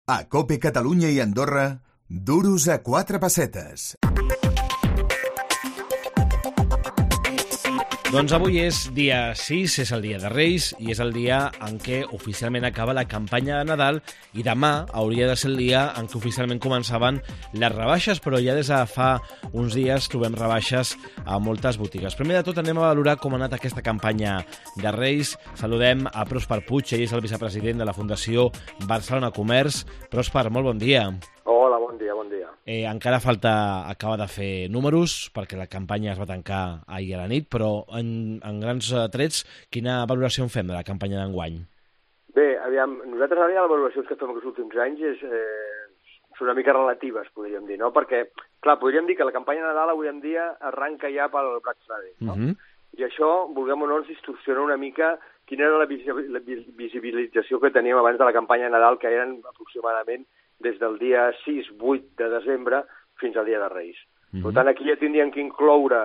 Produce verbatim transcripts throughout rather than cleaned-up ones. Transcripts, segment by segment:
A COPE Catalunya i Andorra, duros a quatre pessetes. Doncs avui és dia sis, és el dia de Reis i és el dia en què oficialment acaba la campanya de Nadal i demà hauria de ser el dia en què oficialment començaven les rebaixes, però ja des de fa uns dies trobem rebaixes a moltes botigues. Primer de tot anem a valorar com ha anat aquesta campanya de Reis. Saludem a Pròsper Puig, ell és el vicepresident de la Fundació Barcelona Comerç. Pròsper, molt bon dia. Hola, bon dia, bon dia. Eh, encara falta acabar de fer números, perquè la campanya es va tancar ahir a la nit, però en, en grans trets, quina valoració en fem de la campanya d'enguany? Bé, aviam, nosaltres ara ja les valoracions que fem aquests últims anys és, eh, són una mica relatives, podríem dir, no? Perquè, clar, podríem dir que la campanya de Nadal avui en dia arranca ja pel Black Friday, no? Uh-huh. I això, vulguem o no, ens distorsiona una mica quina era la, vis la visibilització que teníem abans de la campanya de Nadal, que eren aproximadament des del dia sis vuit de desembre fins al dia de Reis. Mm-hmm. Per tant, aquí ja tindríem que incloure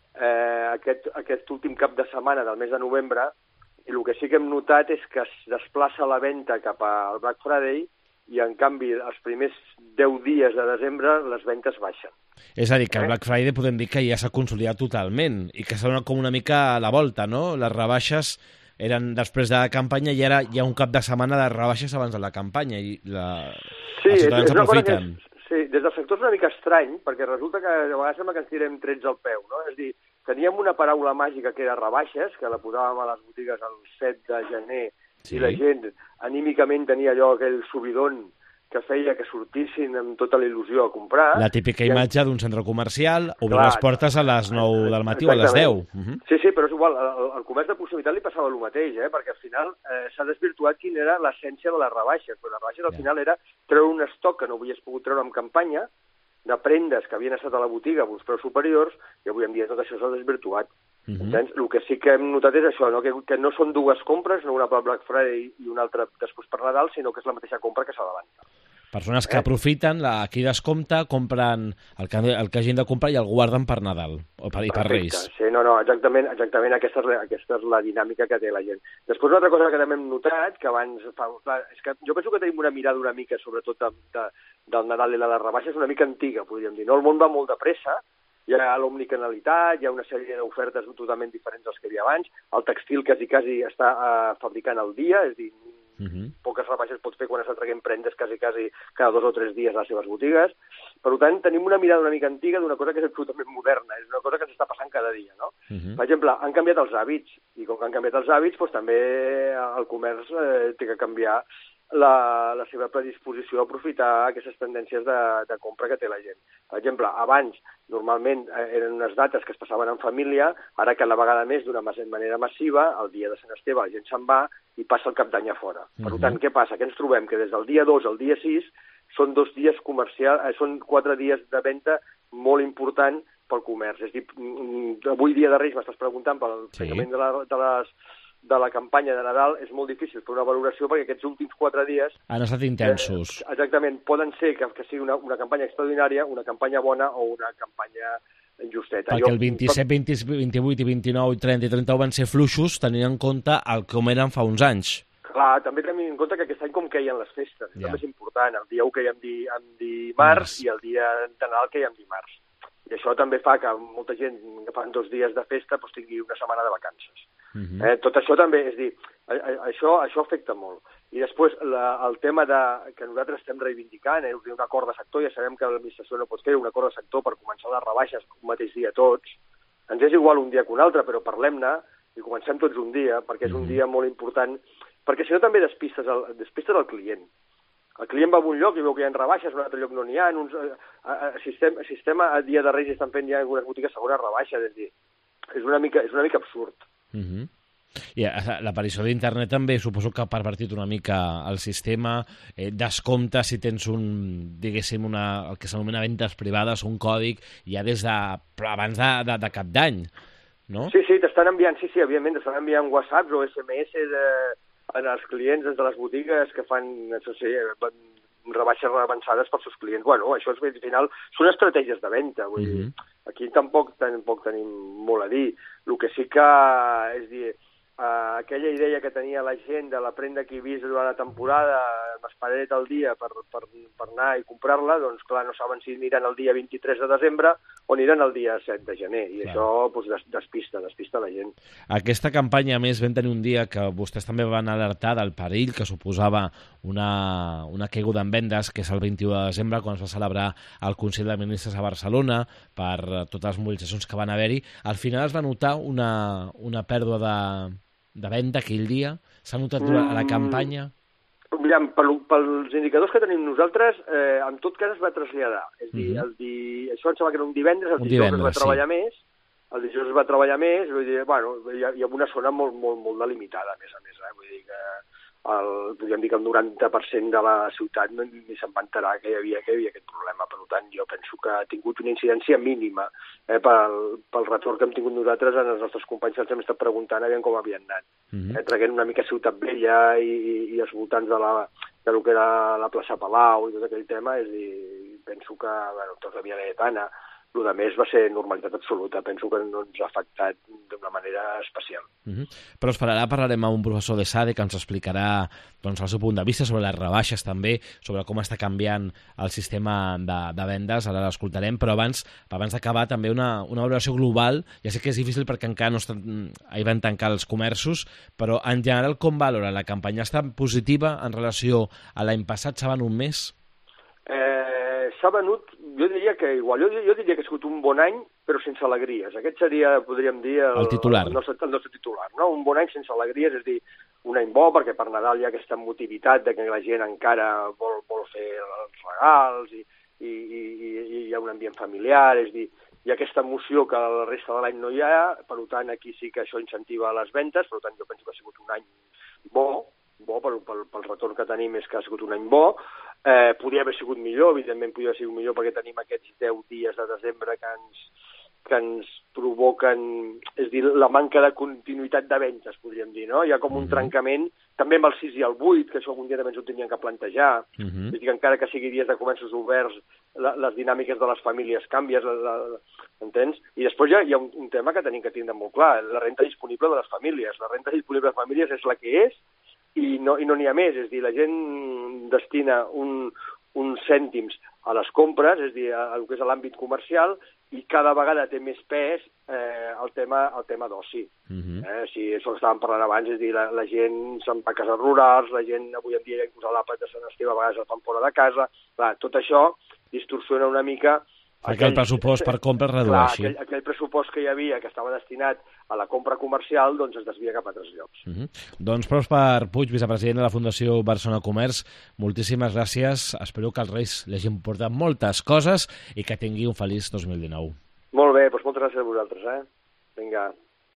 eh, aquest, aquest últim cap de setmana del mes de novembre, i el que sí que hem notat és que es desplaça la venda cap al Black Friday i, en canvi, els primers deu dies de desembre les ventes baixen. És a dir, que el Black Friday podem dir que ja s'ha consolidat totalment i que s'ha donat com una mica a la volta, no? Les rebaixes eren després de la campanya i ara hi ha un cap de setmana de rebaixes abans de la campanya i la... sí, els ciutadans s'aprofiten. Sí, des del sector és una mica estrany, perquè resulta que a vegades sembla que ens tirem trets al peu, no? És a dir, teníem una paraula màgica que era rebaixes, que la posàvem a les botigues el set de gener, sí. I la gent anímicament tenia allò, aquell subidon que feia que sortissin amb tota la il·lusió a comprar. La típica imatge d'un centre comercial, obrir les portes a les nou del matí o a les deu. Uh-huh. Sí, sí, però és igual, el, el comerç de proximitat li passava el mateix, eh? Perquè al final eh, s'ha desvirtuat quina era l'essència de les rebaixes. Però les rebaixes al ja. final era treure un estoc que no havies pogut treure en campanya, de prendes que havien estat a la botiga amb uns preus superiors, i avui en dia tot això s'ha desvirtuat. Uh-huh. Entens? El que sí que hem notat és això, no? Que, que no són dues compres, no una per Black Friday i una altra després per Nadal, sinó que és la mateixa compra que s'adelanta. Persones que aprofiten, la, aquí descompte, compren el que, el que hagin de comprar i el guarden per Nadal o per, i per Reis. Sí, no, no, exactament, exactament aquesta, és la, aquesta és la dinàmica que té la gent. Després una altra cosa que també hem notat, que abans fa... Clar, és que jo penso que tenim una mirada una mica, sobretot de, de, del Nadal i la de rebaixes, una mica antiga, podríem dir. No? El món va molt de pressa, hi ha l'omnicanalitat, hi ha una sèrie d'ofertes totalment diferents dels que hi havia abans, el textil quasi, quasi està uh, fabricant al dia, és a dir, Uh-huh. poques rebaixes pot fer quan està traient prendes quasi, quasi cada dos o tres dies a les seves botigues. Per tant, tenim una mirada una mica antiga d'una cosa que és absolutament moderna, és una cosa que ens està passant cada dia, no? Uh-huh. Per exemple, han canviat els hàbits, i com que han canviat els hàbits, doncs també el comerç eh, té que canviar la, la seva predisposició a aprofitar aquestes tendències de, de compra que té la gent. Per exemple, abans, normalment, eh, eren unes dates que es passaven en família, ara cada vegada més, d'una manera massiva, el dia de Sant Esteve la gent se'n va i passa el cap d'any a fora. Uh-huh. Per tant, què passa? Que ens trobem que des del dia dos al dia sis són dos dies comercials, eh, són quatre dies de venda molt important pel comerç. És a dir, avui dia de Reis m'estàs preguntant pel sí. tancament de, la, de, les, de la campanya de Nadal, és molt difícil fer una valoració perquè aquests últims quatre dies... Han estat intensos. Eh, exactament, poden ser que, que sigui una, una campanya extraordinària, una campanya bona o una campanya justeta. Perquè el vint-i-set, vint, vint-i-vuit i vint-i-nou i trenta i trenta-u van ser fluixos tenint en compte el com eren fa uns anys. Clar, també tenim en compte que aquest any com queien les festes, ja. també és important, el dia u que hi ha en dimarts i el dia de Nadal que hi ha en dimarts. I això també fa que molta gent que fan dos dies de festa doncs, tingui una setmana de vacances. Uh-huh. eh, tot això també, és dir, a, a, això, això afecta molt. I després la, el tema de, que nosaltres estem reivindicant, eh, un acord de sector, ja sabem que l'administració no pot fer un acord de sector per començar les rebaixes un mateix dia tots. Ens és igual un dia que un altre, però parlem-ne i comencem tots un dia, perquè és un dia molt important, perquè si no també despistes el, despistes el client. El client va a un lloc i veu que hi ha rebaixes, en un altre lloc no n'hi ha, en uns, a, a, a, sistema, sistema a dia de Reis estan fent ja algunes botigues segona rebaixa, és dir, és una mica, és una mica absurd. Uh-huh. I l'aparició d'internet també suposo que ha pervertit una mica el sistema, eh, descompte si tens un, diguéssim, una, el que s'anomena ventes privades, un còdic, ja des de, abans de, de, de cap d'any, no? Sí, sí, t'estan enviant, sí, sí, evidentment, t'estan enviant whatsapps o esse eme esse de, als clients des de les botigues que fan, no sé, rebaixes avançades pels seus clients. Bueno, això és, al final, són estratègies de venda, vull uh-huh. dir, aquí tampoc, tampoc tenim molt a dir. El que sí que, és dir, Uh, aquella idea que tenia la gent de la prenda que he vist durant la temporada, m'esperaré el dia per, per, per anar i comprar-la, doncs clar, no saben si aniran el dia vint-i-tres de desembre o aniran el dia set de gener, i clar, això doncs, des, despista, despista la gent. Aquesta campanya, a més, vam tenir un dia que vostès també van alertar del perill que suposava una, una caiguda en vendes, que és el vint-i-u de desembre, quan es va celebrar el Consell de Ministres a Barcelona per totes les mobilitzacions que van haver-hi. Al final es va notar una, una pèrdua de de venda aquell dia? S'ha notat durant mm. la campanya? Mira, pel, pels indicadors que tenim nosaltres, eh, en tot cas es va traslladar. És a dir, mm-hmm. el di... això em sembla que era un divendres, el un dijous divendres, es va treballar sí. més, el dijous es va treballar més, vull dir, bueno, hi ha, hi ha una zona molt, molt, molt delimitada, a més a més, eh? Vull dir que el, podríem dir que el noranta per cent de la ciutat no, ni se'n va enterar que hi havia, que hi havia aquest problema. Per tant, jo penso que ha tingut una incidència mínima eh, pel, pel retorn que hem tingut nosaltres en els nostres companys que ens hem estat preguntant aviam com havien anat. Mm-hmm. eh, traient una mica Ciutat Vella i, i, i els voltants de, la, de lo que era la plaça Palau i tot aquell tema, és dir, penso que, bueno, tot la Via Laietana, el que més va ser normalitat absoluta. Penso que no ens ha afectat d'una manera especial. Mm-hmm. Però esperarà, parlarem amb un professor de SADE que ens explicarà doncs, el seu punt de vista sobre les rebaixes també, sobre com està canviant el sistema de, de vendes, ara l'escoltarem, però abans abans d'acabar també una, una valoració global. Ja sé que és difícil perquè encara no estan, hi van tancar els comerços, però en general com valora la campanya? Està positiva en relació a l'any passat? S'ha venut més? Eh, s'ha venut, jo diria que igual, jo, jo diria que ha sigut un bon any, però sense alegries. Aquest seria, podríem dir, el, el titular. El nostre, el nostre titular, no? Un bon any sense alegries, és dir, un any bo, perquè per Nadal hi ha aquesta emotivitat de que la gent encara vol, vol fer els regals i, i, i, i hi ha un ambient familiar, és dir, hi ha aquesta emoció que la resta de l'any no hi ha, per tant, aquí sí que això incentiva les ventes, per tant, jo penso que ha sigut un any bo, bo pel, pel, pel retorn que tenim és que ha sigut un any bo. Eh, podria haver sigut millor, evidentment podria haver sigut millor perquè tenim aquests deu dies de desembre que ens, que ens provoquen, és dir, la manca de continuïtat de ventes, podríem dir, no? Hi ha com un trencament, també amb el sis i el vuit, que això algun dia també ens ho tenien que plantejar, uh-huh. és dir, que encara que sigui dies de comerços oberts, la, les dinàmiques de les famílies canvien, la, la, entens? I després hi ha, hi ha un, un tema que tenim que tindre molt clar, la renta disponible de les famílies. La renta disponible de les famílies és la que és, i no i no n'hi ha més, és dir, la gent destina un, uns cèntims a les compres, és dir, a, a el que és l'àmbit comercial, i cada vegada té més pes eh, el tema, el tema d'oci. Uh-huh. eh, si és el que estàvem parlant abans, és dir, la, la gent se'n va a cases rurals, la gent avui en dia inclús a l'àpat de Sant Esteve a vegades el fan fora de casa, clar, tot això distorsiona una mica perquè el pressupost per compra es redueixi. Clar, aquell, aquell pressupost que hi havia, que estava destinat a la compra comercial, doncs es desvia cap a altres llocs. Uh-huh. Doncs Pròsper Puig, vicepresident de la Fundació Barcelona Comerç, moltíssimes gràcies. Espero que els Reis li hagin portat moltes coses i que tingui un feliç dos mil dinou. Molt bé, doncs moltes gràcies a vosaltres. Eh? Vinga.